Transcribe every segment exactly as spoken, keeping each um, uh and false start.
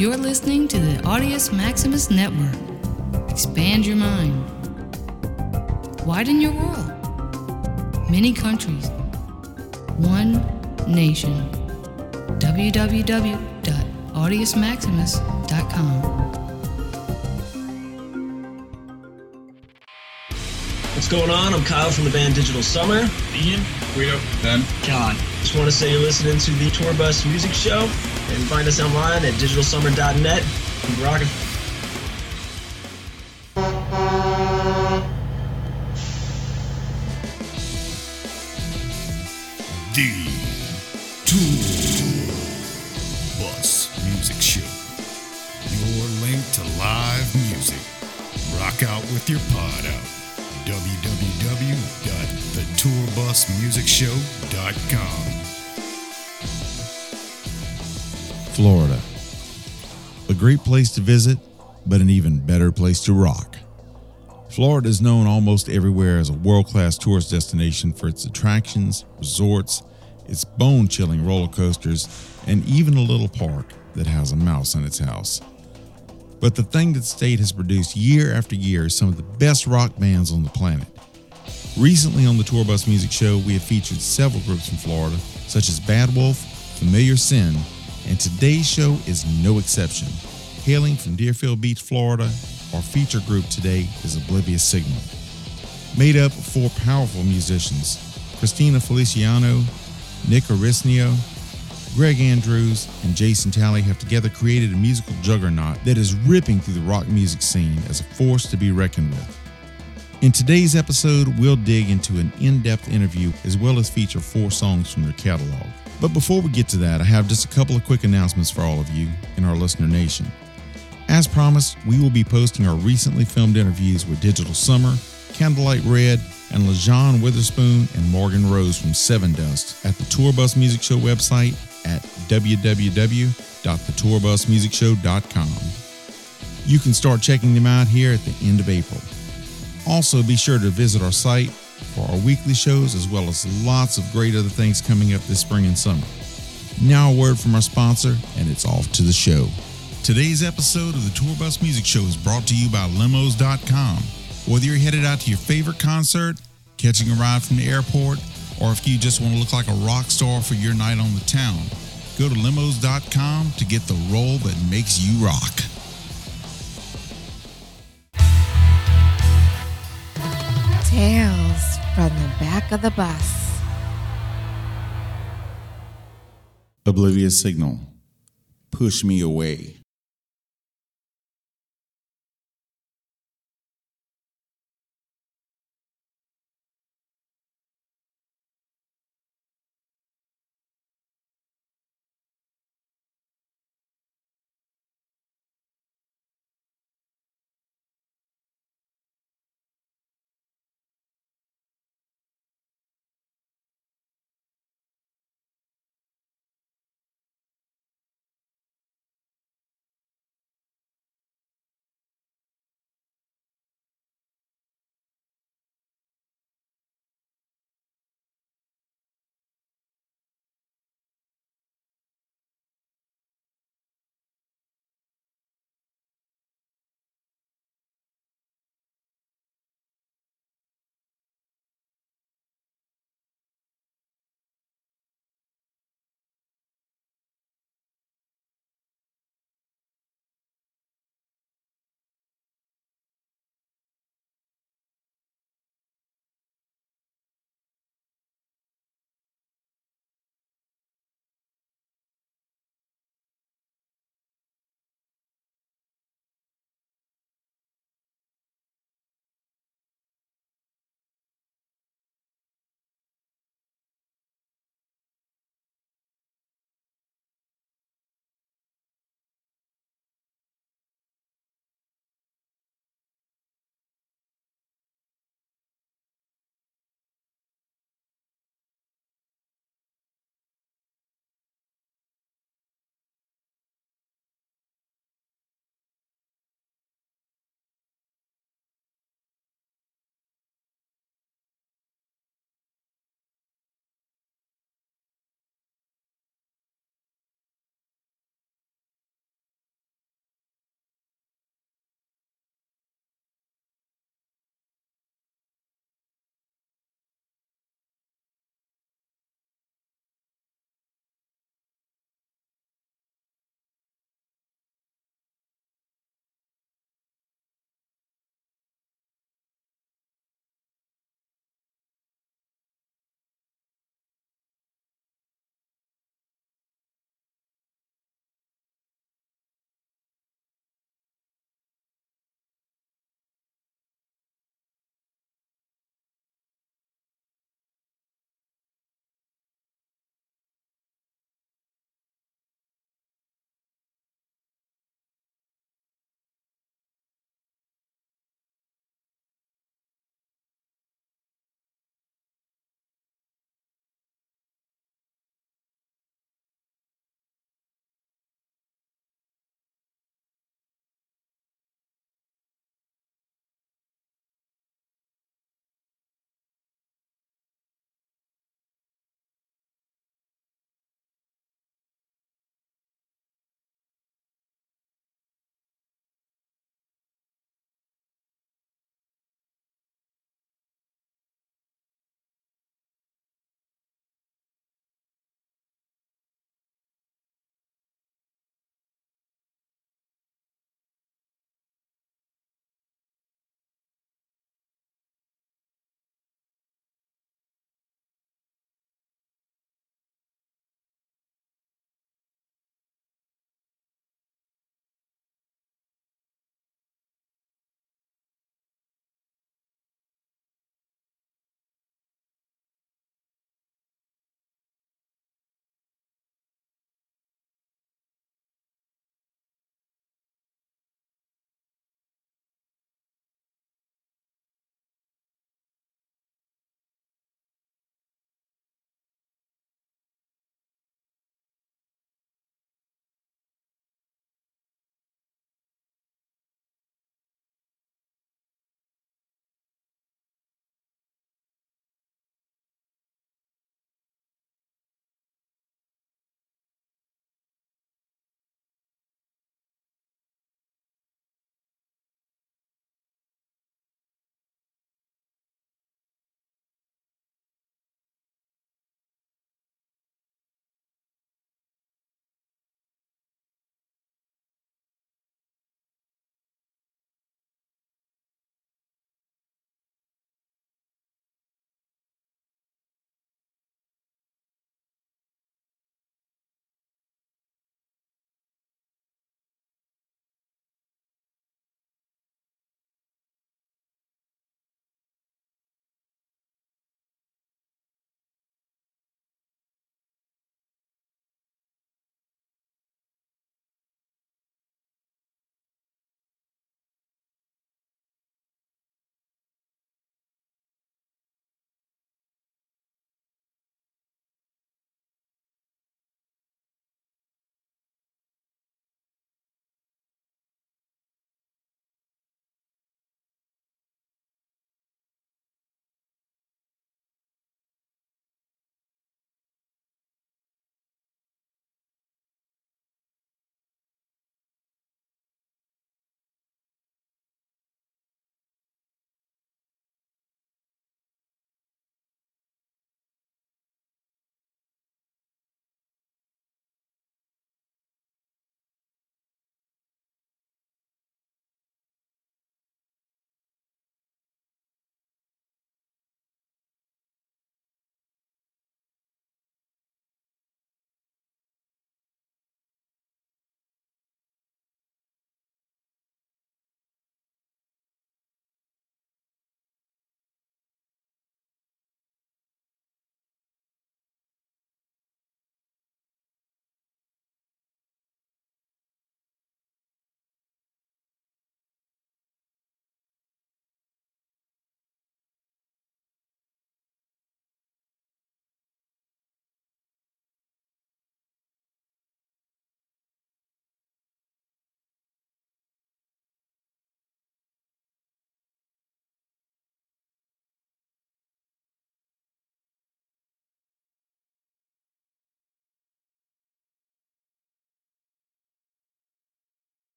You're listening to the Audius Maximus Network. Expand your mind. Widen your world. Many countries. One nation. w w w dot audius maximus dot com. What's going on? I'm Kyle from the band Digital Summer. Ian, Guido, Ben, John. Just want to say you're listening to the Tour Bus Music Show, and find us online at digital summer dot net. Keep rocking. The Tour Bus Music Show. Your link to live music. Rock out with your pod out. w w w dot the tour bus music show dot com. Florida. A great place to visit, but an even better place to rock. Florida is known almost everywhere as a world-class tourist destination for its attractions, resorts, its bone-chilling roller coasters, and even a little park that has a mouse in its house. But the thing that the state has produced year after year is some of the best rock bands on the planet. Recently on the Tour Bus Music Show, we have featured several groups from Florida, such as Bad Wolf, Familiar Sin, and today's show is no exception. Hailing from Deerfield Beach, Florida, our feature group today is Oblivious Signal. Made up of four powerful musicians, Christina Feliciano, Nick Arisnio, Greg Andrews, and Jason Talley have together created a musical juggernaut that is ripping through the rock music scene as a force to be reckoned with. In today's episode, we'll dig into an in-depth interview as well as feature four songs from their catalog. But before we get to that, I have just a couple of quick announcements for all of you in our listener nation. As promised, we will be posting our recently filmed interviews with Digital Summer, Candlelight Red, and LaJean Witherspoon and Morgan Rose from Seven Dust at the Tour Bus Music Show website at w w w dot the tour bus music show dot com. You can start checking them out here at the end of April. Also, be sure to visit our site for our weekly shows as well as lots of great other things coming up this spring and summer. Now a word from our sponsor, and it's off to the show. Today's episode of the Tour Bus Music Show is brought to you by limos dot com. Whether you're headed out to your favorite concert, catching a ride from the airport, or if you just want to look like a rock star for your night on the town, go to limos dot com to get the roll that makes you rock. Tales from the back of the bus. Oblivious Signal. Push Me Away.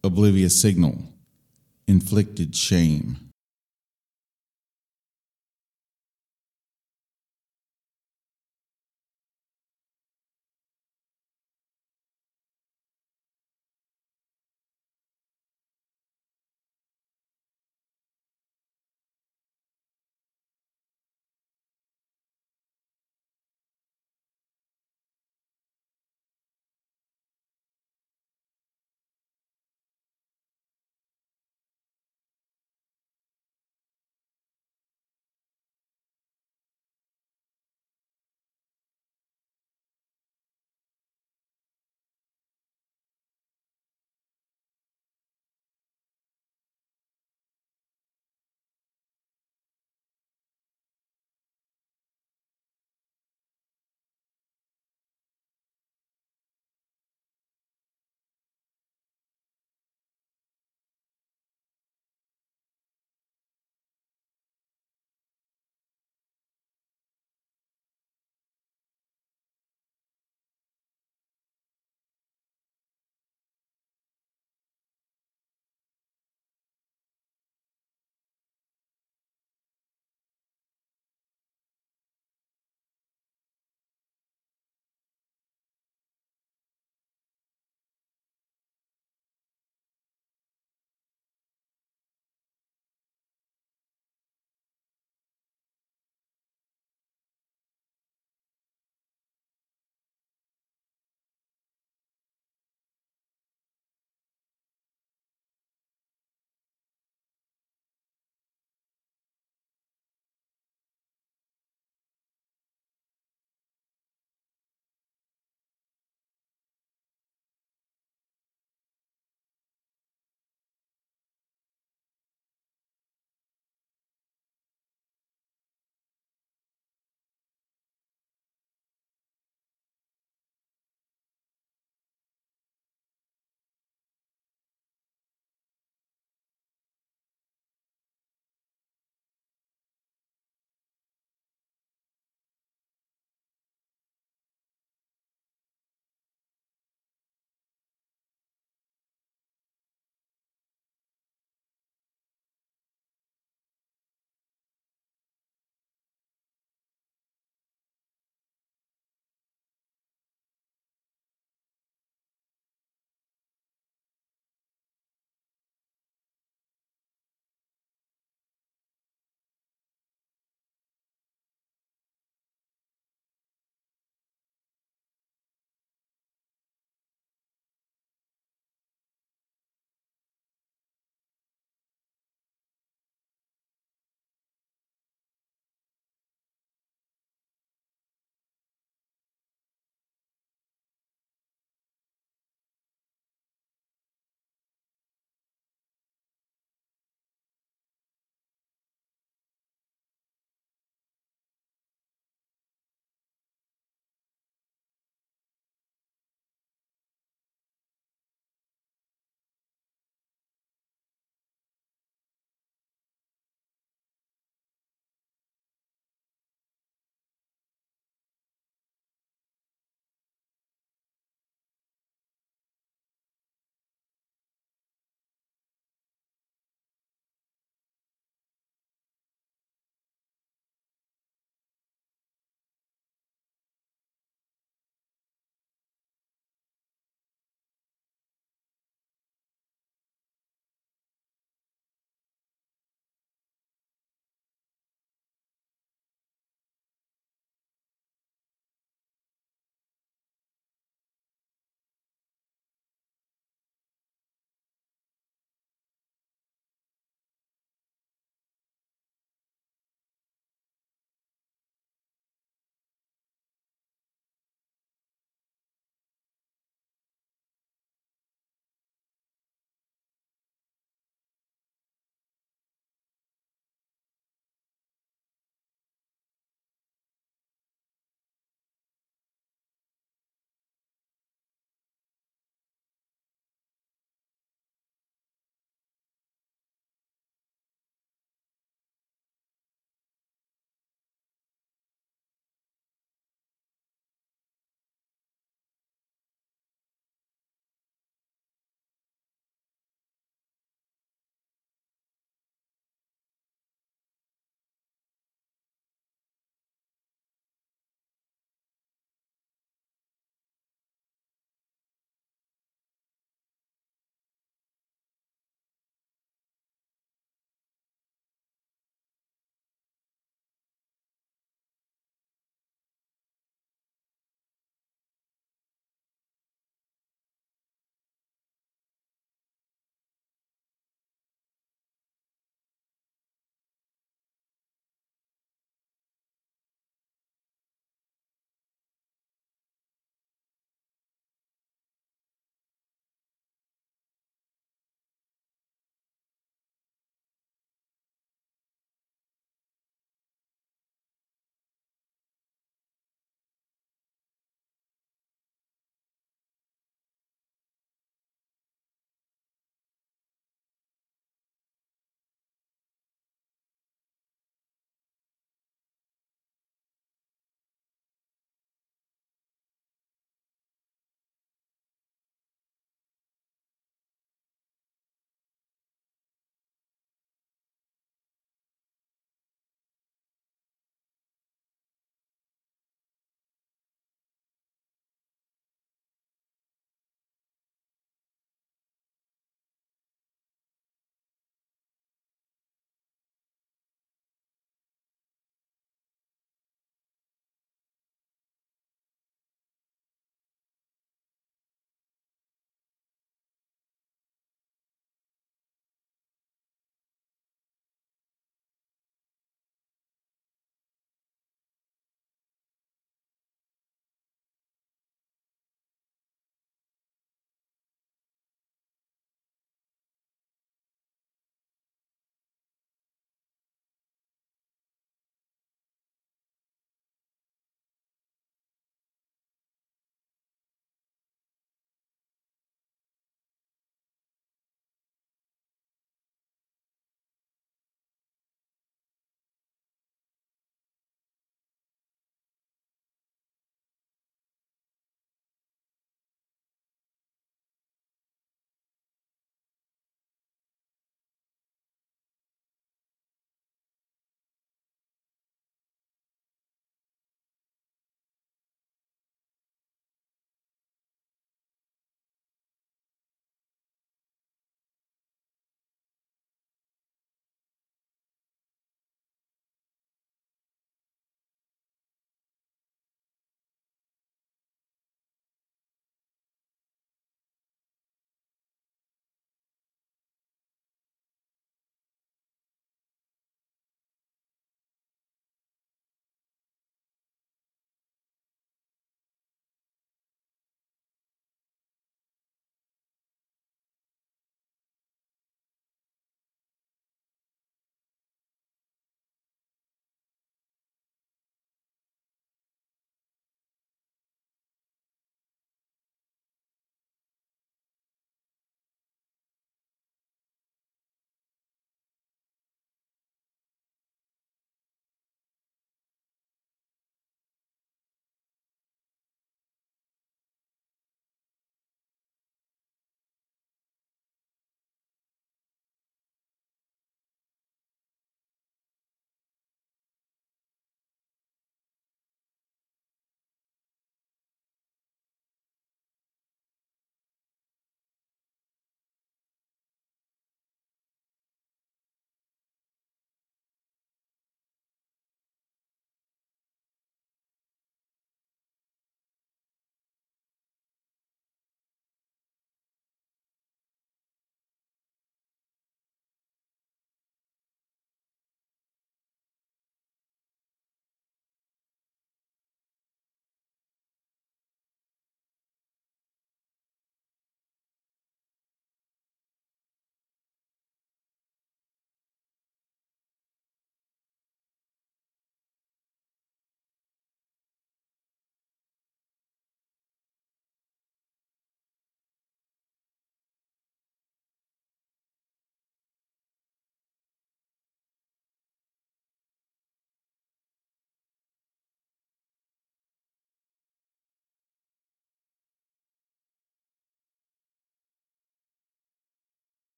Oblivious signal. Inflicted shame.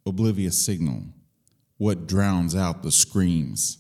oblivious signal, what drowns out the screams.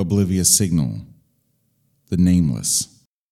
Oblivious Signal, The Nameless.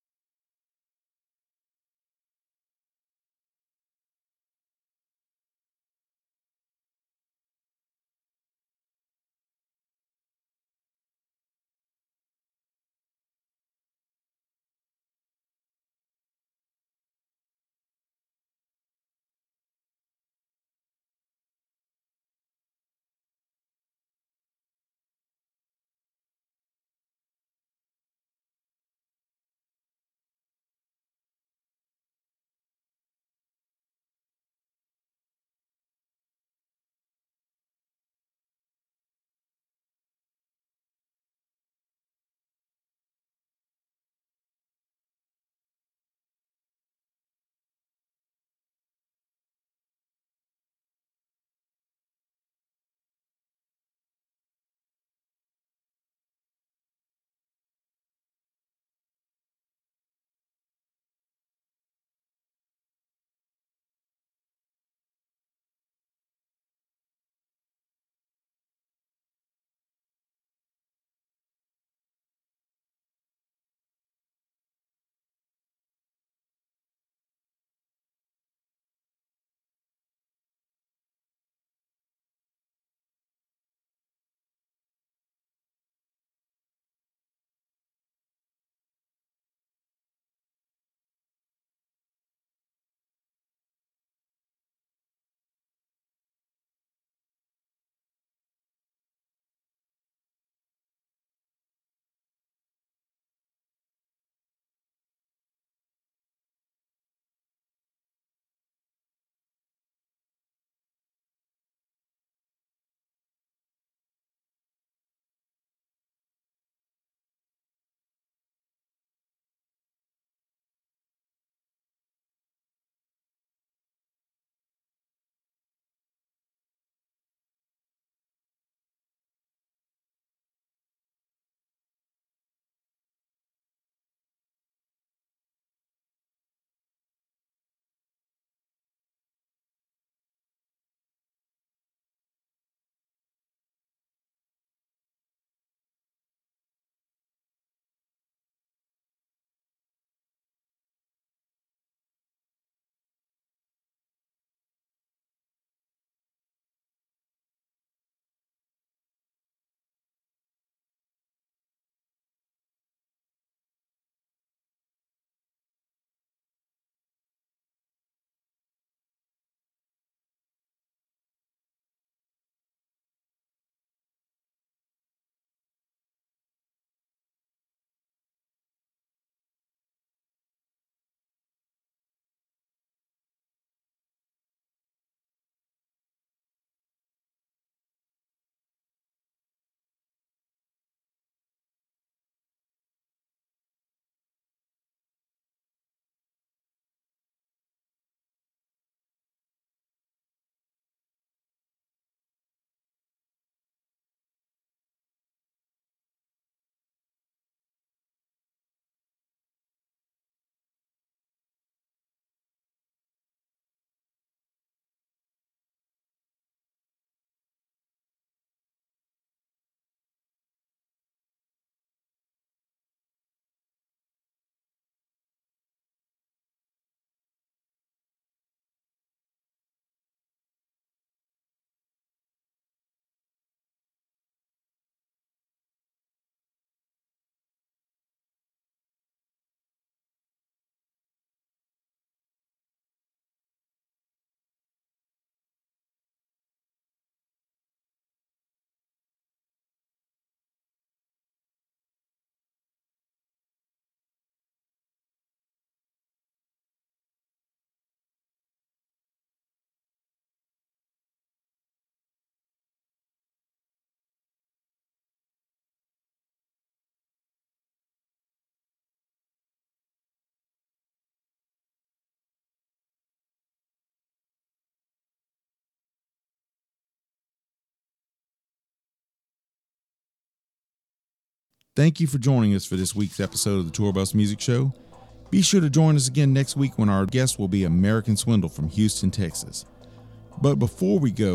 Thank you for joining us for this week's episode of the Tour Bus Music Show. Be sure to join us again next week when our guest will be American Swindle from Houston, Texas. But before we go,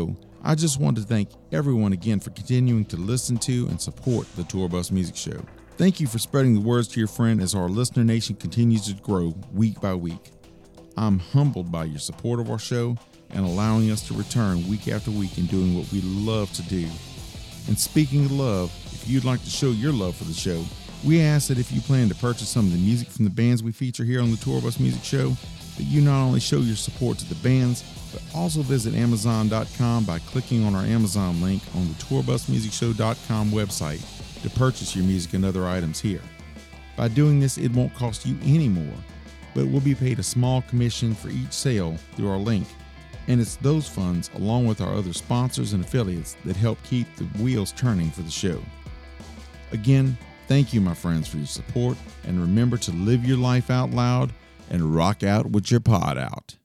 I just want to thank everyone again for continuing to listen to and support the Tour Bus Music Show. Thank you for spreading the words to your friend as our listener nation continues to grow week by week. I'm humbled by your support of our show and allowing us to return week after week and doing what we love to do. And speaking of love, if you'd like to show your love for the show, we ask that if you plan to purchase some of the music from the bands we feature here on the Tour Bus Music Show, that you not only show your support to the bands, but also visit Amazon dot com by clicking on our Amazon link on the tour bus music show dot com website to purchase your music and other items here. By doing this, it won't cost you any more, but we'll be paid a small commission for each sale through our link, and it's those funds, along with our other sponsors and affiliates, that help keep the wheels turning for the show. Again, thank you, my friends, for your support, and remember to live your life out loud and rock out with your pod out.